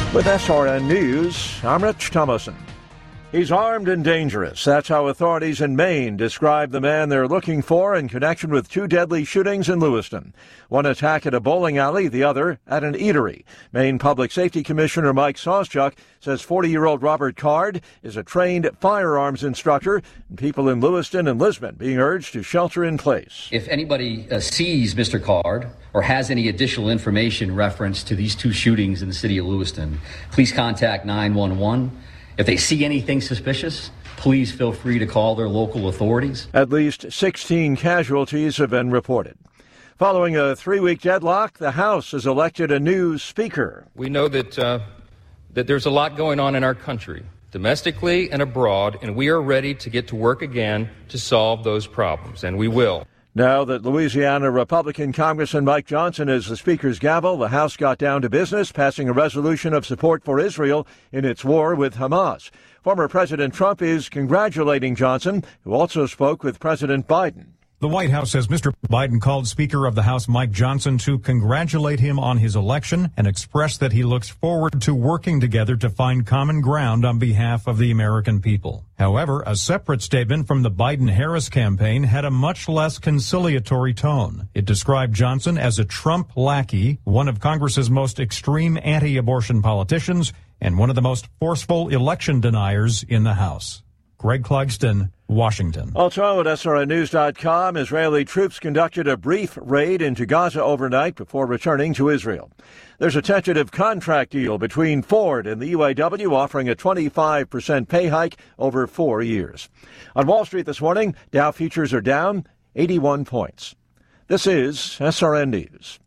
With SRN News, I'm Rich Thomason. He's armed and dangerous. That's how authorities in Maine describe the man they're looking for in connection with two deadly shootings in Lewiston. One attack at a bowling alley, the other at an eatery. Maine Public Safety Commissioner Mike Sawchuk says 40-year-old Robert Card is a trained firearms instructor, and people in Lewiston and Lisbon being urged to shelter in place. If anybody sees Mr. Card or has any additional information reference to these two shootings in the city of Lewiston, please contact 911. If they see anything suspicious, please feel free to call their local authorities. At least 16 casualties have been reported. Following a 3-week deadlock, the House has elected a new speaker. We know that there's a lot going on in our country, domestically and abroad, and we are ready to get to work again to solve those problems, and we will. Now that Louisiana Republican Congressman Mike Johnson is the Speaker's gavel, the House got down to business, passing a resolution of support for Israel in its war with Hamas. Former President Trump is congratulating Johnson, who also spoke with President Biden. The White House says Mr. Biden called Speaker of the House Mike Johnson to congratulate him on his election and express that he looks forward to working together to find common ground on behalf of the American people. However, a separate statement from the Biden-Harris campaign had a much less conciliatory tone. It described Johnson as a Trump lackey, one of Congress's most extreme anti-abortion politicians, and one of the most forceful election deniers in the House. Greg Clugston, Washington. Also at SRNnews.com, Israeli troops conducted a brief raid into Gaza overnight before returning to Israel. There's a tentative contract deal between Ford and the UAW offering a 25% pay hike over 4 years. On Wall Street this morning, Dow futures are down 81 points. This is SRN News.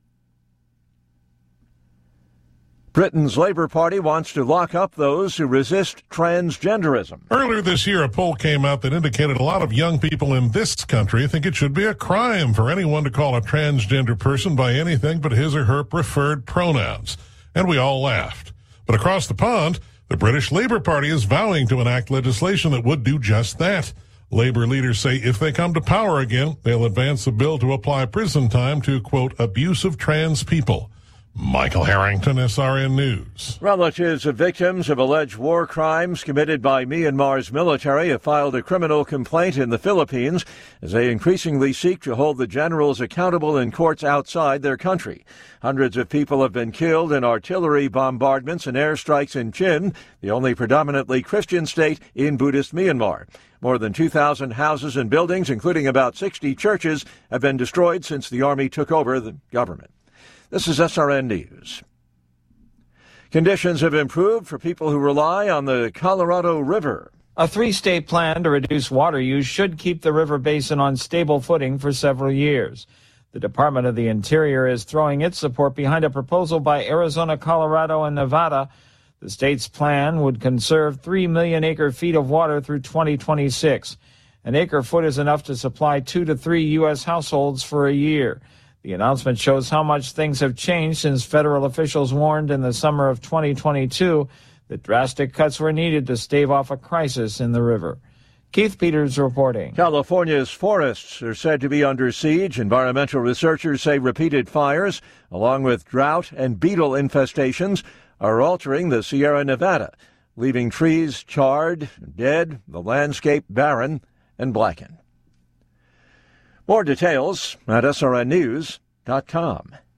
Britain's Labour Party wants to lock up those who resist transgenderism. Earlier this year, a poll came out that indicated a lot of young people in this country think it should be a crime for anyone to call a transgender person by anything but his or her preferred pronouns. And we all laughed. But across the pond, the British Labour Party is vowing to enact legislation that would do just that. Labour leaders say if they come to power again, they'll advance a bill to apply prison time to, quote, abuse of trans people. Michael Harrington, SRN News. Relatives of victims of alleged war crimes committed by Myanmar's military have filed a criminal complaint in the Philippines as they increasingly seek to hold the generals accountable in courts outside their country. Hundreds of people have been killed in artillery bombardments and airstrikes in Chin, the only predominantly Christian state in Buddhist Myanmar. More than 2,000 houses and buildings, including about 60 churches, have been destroyed since the army took over the government. This is SRN News. Conditions have improved for people who rely on the Colorado River. A 3-state plan to reduce water use should keep the river basin on stable footing for several years. The Department of the Interior is throwing its support behind a proposal by Arizona, Colorado, and Nevada. The state's plan would conserve 3 million acre-feet of water through 2026. An acre-foot is enough to supply 2 to 3 U.S. households for a year. The announcement shows how much things have changed since federal officials warned in the summer of 2022 that drastic cuts were needed to stave off a crisis in the river. Keith Peters reporting. California's forests are said to be under siege. Environmental researchers say repeated fires, along with drought and beetle infestations, are altering the Sierra Nevada, leaving trees charred, dead, the landscape barren and blackened. More details at srnnews.com.